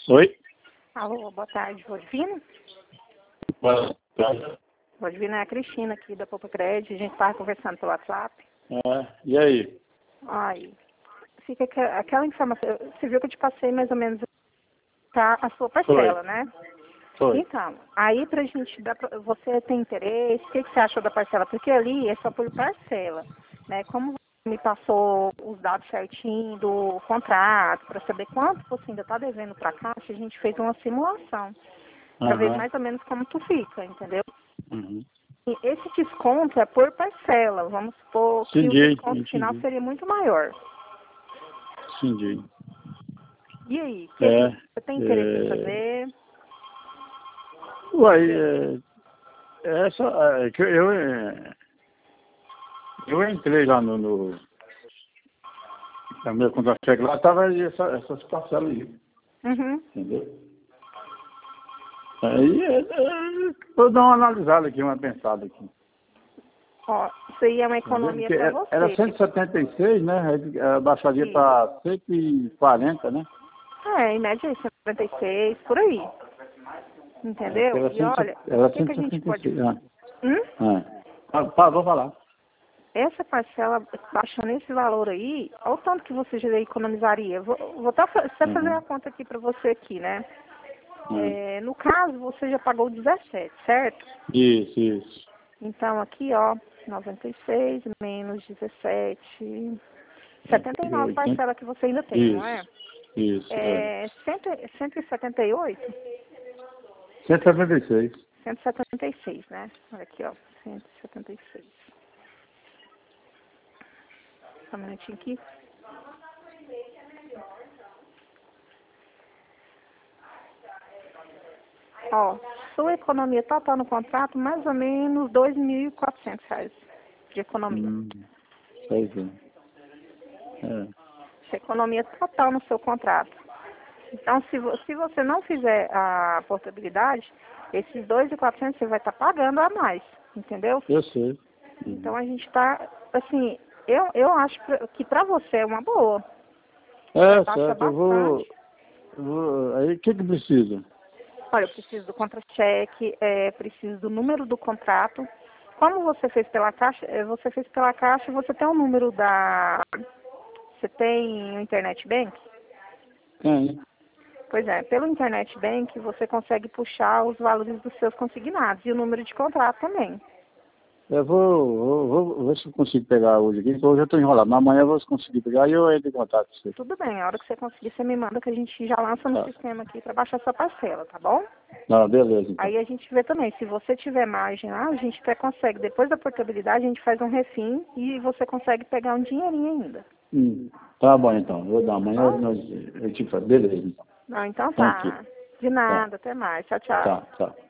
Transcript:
Oi? Alô, boa tarde, Rodivina? Boa tarde. Rodivina é a Cristina aqui da Poupa Crédito, a gente estava conversando pelo WhatsApp. E aí? Ai, fica aquela informação, você viu que eu te passei mais ou menos a sua parcela, né? Foi. Então, aí pra gente dar, você tem interesse, o que você achou da parcela? Porque ali é só por parcela, né? Como você me passou os dados certinho do contrato, para saber quanto você ainda está devendo para a Caixa, a gente fez uma simulação, para ver mais ou menos como tu fica, entendeu? Uhum. E esse desconto é por parcela, vamos supor que o desconto final seria muito maior. Entendi. E aí, que você tem interesse em fazer? Uai, que eu entrei lá no meu contra-cheque lá, tava aí essas parcelas aí, Uhum. entendeu? Aí vou dar uma analisada aqui, uma pensada aqui. Ó, isso aí é uma economia para você. Era 176, né? Aí baixaria para 140, né? Em média é 146, por aí. Entendeu? E olha, o que a gente pode... Vou falar. Essa parcela, baixando esse valor aí, olha o tanto que você já economizaria. Vou fazer a conta aqui para você aqui, né? No caso, você já pagou 17, certo? Isso. Então, aqui, ó, 96 menos 17, 79 parcela que você ainda tem, não é? Isso. 178? 176. 176, né? Olha aqui, ó, 176. Só um minutinho aqui. Ó, sua economia total no contrato, mais ou menos R$ 2.400 de economia. Pois é. Essa economia total no seu contrato. Então, se você não fizer a portabilidade, esses 2.400 você vai estar pagando a mais, entendeu? Eu sei. Então, a gente está, assim, eu acho que para você é uma boa. Certo. Aí, o que precisa? Olha, eu preciso do contra-cheque, preciso do número do contrato. Como você fez pela Caixa, você tem o número da... Você tem o Internet Bank? Tem. Pois é, pelo Internet Bank você consegue puxar os valores dos seus consignados e o número de contrato também. Eu vou ver se eu consigo pegar hoje aqui, porque hoje eu estou enrolado, mas amanhã eu vou conseguir pegar e eu entro em contato com você. Tudo bem, a hora que você conseguir, você me manda que a gente já lança no sistema aqui para baixar sua parcela, tá bom? Beleza, então. Aí a gente vê também, se você tiver margem lá, a gente até consegue, depois da portabilidade, a gente faz um refim e você consegue pegar um dinheirinho ainda. Tá bom, então. Vou dar amanhã, eu te falo. Beleza, então. Não, então tá. De nada, até mais. Tchau, tchau. Tá.